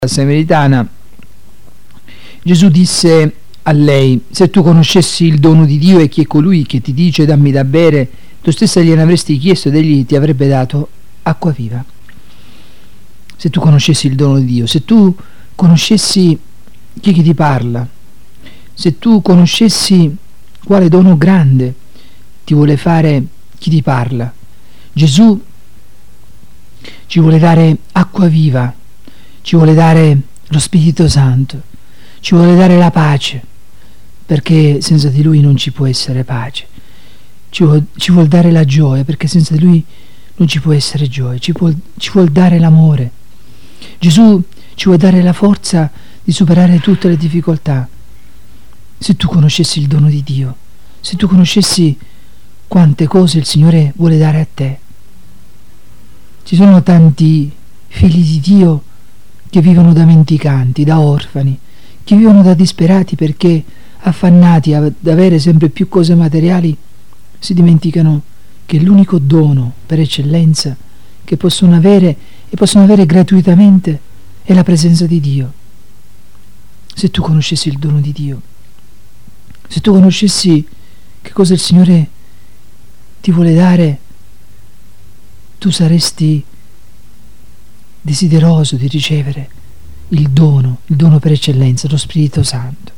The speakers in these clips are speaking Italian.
Samaritana, Gesù disse a lei: se tu conoscessi il dono di Dio e chi è colui che ti dice dammi da bere, tu stessa gliene avresti chiesto ed egli ti avrebbe dato acqua viva. Se tu conoscessi il dono di Dio, se tu conoscessi chi ti parla, se tu conoscessi quale dono grande ti vuole fare chi ti parla. Gesù ci vuole dare acqua viva, ci vuole dare lo Spirito Santo, ci vuole dare la pace, perché senza di Lui non ci può essere pace. Ci vuol dare la gioia, perché senza di Lui non ci può essere gioia. Ci vuol dare l'amore. Gesù ci vuole dare la forza di superare tutte le difficoltà. Se tu conoscessi il dono di Dio, se tu conoscessi quante cose il Signore vuole dare a te. Ci sono tanti figli di Dio che vivono da mendicanti, da orfani, che vivono da disperati perché affannati ad avere sempre più cose materiali si dimenticano che l'unico dono per eccellenza che possono avere e possono avere gratuitamente è la presenza di Dio. Se tu conoscessi il dono di Dio, se tu conoscessi che cosa il Signore ti vuole dare, tu saresti desideroso di ricevere il dono per eccellenza, lo Spirito Santo.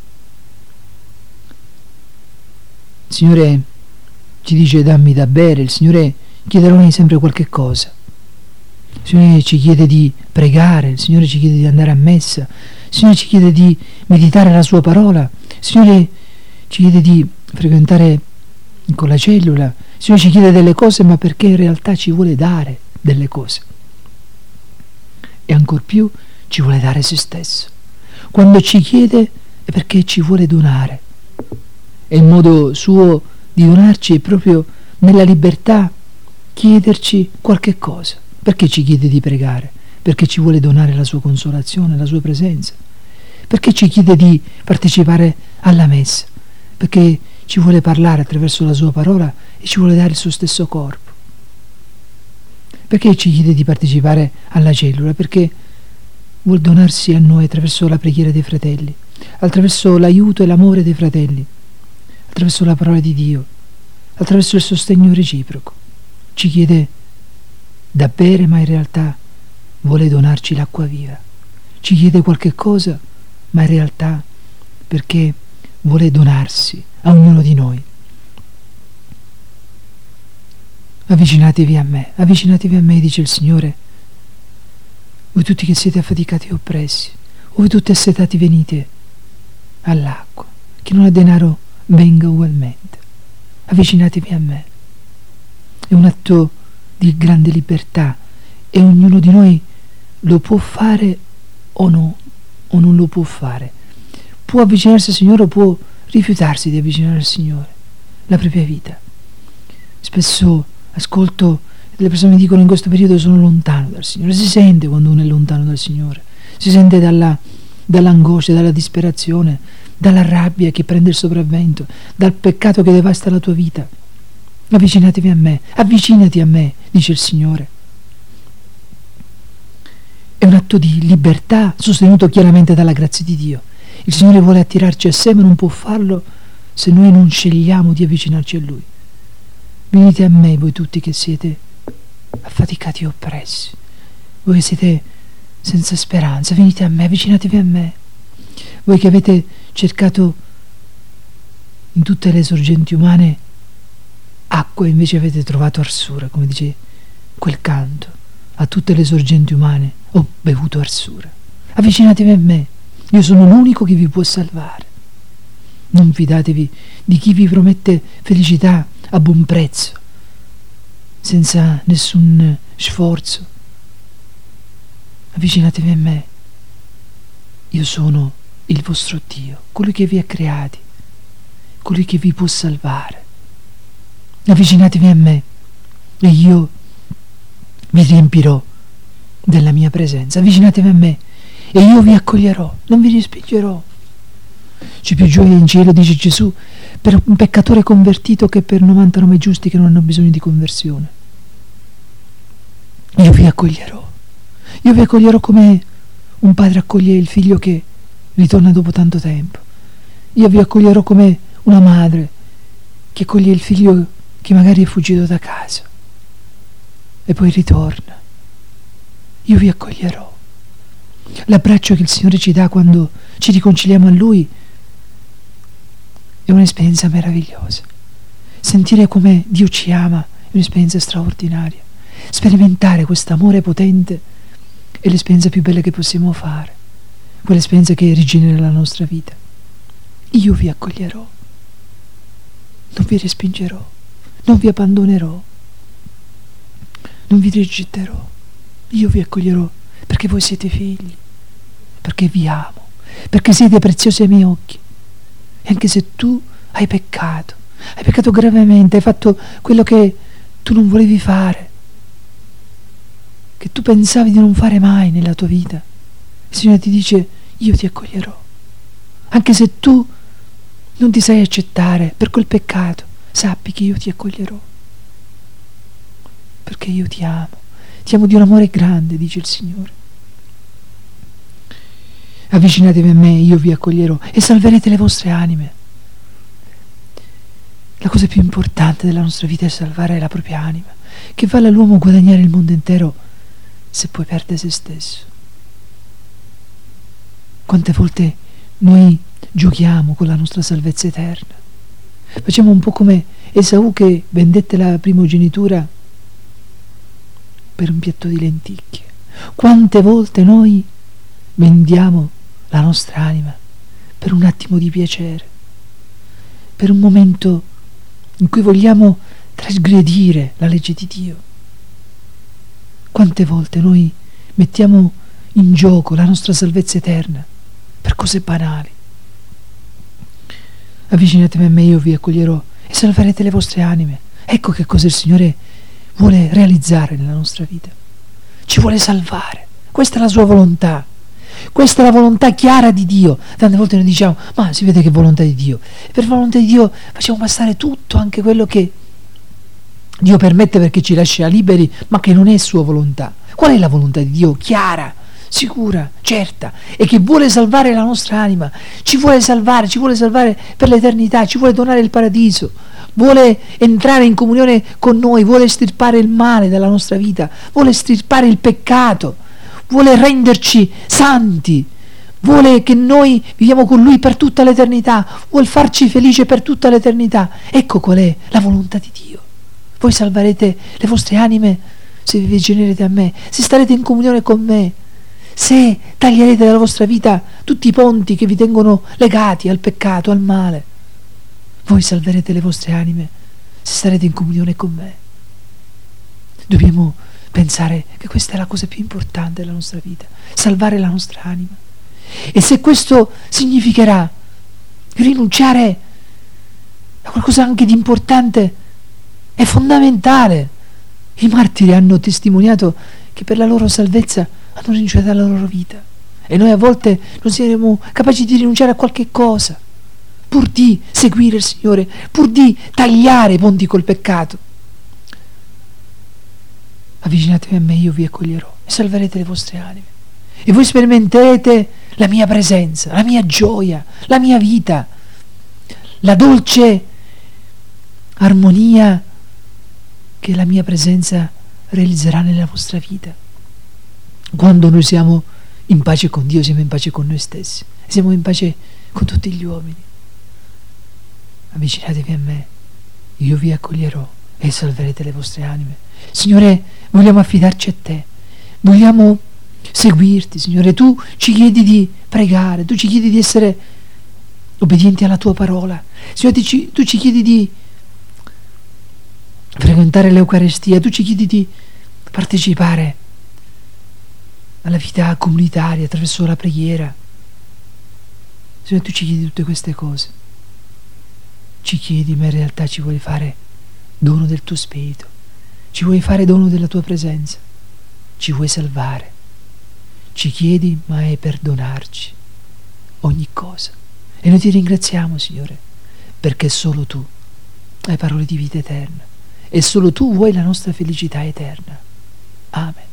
Il Signore ci dice dammi da bere, il Signore chiede a noi sempre qualche cosa. Il Signore ci chiede di pregare, il Signore ci chiede di andare a messa, il Signore ci chiede di meditare la Sua parola, il Signore ci chiede di frequentare con la cellula, il Signore ci chiede delle cose, ma perché in realtà ci vuole dare delle cose. E ancor più ci vuole dare se stesso. Quando ci chiede è perché ci vuole donare. E il modo suo di donarci è proprio nella libertà chiederci qualche cosa. Perché ci chiede di pregare? Perché ci vuole donare la sua consolazione, la sua presenza. Perché ci chiede di partecipare alla messa? Perché ci vuole parlare attraverso la sua parola e ci vuole dare il suo stesso corpo. Perché ci chiede di partecipare alla cellula? Perché vuol donarsi a noi attraverso la preghiera dei fratelli, attraverso l'aiuto e l'amore dei fratelli, attraverso la parola di Dio, attraverso il sostegno reciproco. Ci chiede da bere, ma in realtà vuole donarci l'acqua viva. Ci chiede qualche cosa, ma in realtà perché vuole donarsi a ognuno di noi. Avvicinatevi a me, dice il Signore, voi tutti che siete affaticati e oppressi, voi tutti assetati venite all'acqua, chi non ha denaro venga ugualmente. Avvicinatevi a me. È un atto di grande libertà e ognuno di noi lo può fare o no, o non lo può fare. Può avvicinarsi al Signore o può rifiutarsi di avvicinare al Signore, la propria vita. Spesso ascolto le persone che dicono in questo periodo sono lontano dal Signore. Si sente quando uno è lontano dal Signore, si sente dall'angoscia, dalla disperazione, dalla rabbia che prende il sopravvento, dal peccato che devasta la tua vita. Avvicinati a me, dice il Signore. È un atto di libertà sostenuto chiaramente dalla grazia di Dio. Il Signore vuole attirarci a sé, ma non può farlo se noi non scegliamo di avvicinarci a Lui. Venite a me, voi tutti che siete affaticati e oppressi, voi che siete senza speranza, venite a me, avvicinatevi a me. Voi che avete cercato in tutte le sorgenti umane acqua e invece avete trovato arsura, come dice quel canto, a tutte le sorgenti umane ho bevuto arsura. Avvicinatevi a me, io sono l'unico che vi può salvare. Non fidatevi di chi vi promette felicità a buon prezzo, senza nessun sforzo. Avvicinatevi a me, io sono il vostro Dio, colui che vi ha creati, colui che vi può salvare. Avvicinatevi a me e io vi riempirò della mia presenza. Avvicinatevi a me e io vi accoglierò, non vi respingerò. C'è più gioia in cielo, dice Gesù, per un peccatore convertito che per 99 giusti che non hanno bisogno di conversione. Io vi accoglierò come un padre accoglie il figlio che ritorna dopo tanto tempo. Io vi accoglierò come una madre che accoglie il figlio che magari è fuggito da casa e poi ritorna. Io vi accoglierò. L'abbraccio che il Signore ci dà quando ci riconciliamo a Lui è un'esperienza meravigliosa. Sentire come Dio ci ama è un'esperienza straordinaria. Sperimentare questo amore potente è l'esperienza più bella che possiamo fare, quell'esperienza che rigenera la nostra vita. Io vi accoglierò, non vi respingerò, non vi abbandonerò, non vi rigetterò. Io vi accoglierò perché voi siete figli, perché vi amo, perché siete preziosi ai miei occhi. E anche se tu hai peccato gravemente, hai fatto quello che tu non volevi fare, che tu pensavi di non fare mai nella tua vita, il Signore ti dice: io ti accoglierò. Anche se tu non ti sai accettare per quel peccato, sappi che io ti accoglierò, perché io ti amo di un amore grande, dice il Signore. Avvicinatevi a me, io vi accoglierò e salverete le vostre anime. La cosa più importante della nostra vita è salvare la propria anima. Che vale all'uomo guadagnare il mondo intero se poi perde se stesso? Quante volte noi giochiamo con la nostra salvezza eterna? Facciamo un po' come Esaù che vendette la primogenitura per un piatto di lenticchie. Quante volte noi vendiamo la nostra anima per un attimo di piacere, per un momento in cui vogliamo trasgredire la legge di Dio. Quante volte noi mettiamo in gioco la nostra salvezza eterna per cose banali. Avvicinatevi a me, io vi accoglierò e salverete le vostre anime. Ecco che cosa il Signore vuole realizzare nella nostra vita. Ci vuole salvare. Questa è la sua volontà. Questa è la volontà chiara di Dio. Tante volte noi diciamo: ma si vede che è volontà di Dio. E per volontà di Dio facciamo passare tutto, anche quello che Dio permette perché ci lascia liberi, ma che non è sua volontà. Qual è la volontà di Dio? Chiara, sicura, certa, e che vuole salvare la nostra anima. Ci vuole salvare per l'eternità, ci vuole donare il paradiso, vuole entrare in comunione con noi, vuole estirpare il male dalla nostra vita, vuole estirpare il peccato, vuole renderci santi, vuole che noi viviamo con Lui per tutta l'eternità, vuole farci felici per tutta l'eternità. Ecco qual è la volontà di Dio. Voi salverete le vostre anime se vi avvicinerete a me, se starete in comunione con me, se taglierete dalla vostra vita tutti i ponti che vi tengono legati al peccato, al male. Voi salverete le vostre anime se starete in comunione con me. Dobbiamo pensare che questa è la cosa più importante della nostra vita, salvare la nostra anima. E se questo significherà rinunciare a qualcosa anche di importante, è fondamentale. I martiri hanno testimoniato che per la loro salvezza hanno rinunciato alla loro vita, e noi a volte non saremo capaci di rinunciare a qualche cosa pur di seguire il Signore, pur di tagliare i ponti col peccato. Avvicinatevi a me, io vi accoglierò e salverete le vostre anime, e voi sperimenterete la mia presenza, la mia gioia, la mia vita, la dolce armonia che la mia presenza realizzerà nella vostra vita. Quando noi siamo in pace con Dio, siamo in pace con noi stessi, siamo in pace con tutti gli uomini. Avvicinatevi a me, io vi accoglierò e salverete le vostre anime. Signore, vogliamo affidarci a te, vogliamo seguirti. Signore, tu ci chiedi di pregare, tu ci chiedi di essere obbedienti alla tua parola. Signore, tu ci chiedi di frequentare l'Eucaristia, tu ci chiedi di partecipare alla vita comunitaria attraverso la preghiera. Signore, tu ci chiedi tutte queste cose, ci chiedi, ma in realtà ci vuoi fare dono del tuo spirito, ci vuoi fare dono della tua presenza, ci vuoi salvare, ci chiedi, ma è per donarci ogni cosa. E noi ti ringraziamo, Signore, perché solo tu hai parole di vita eterna e solo tu vuoi la nostra felicità eterna. Amen.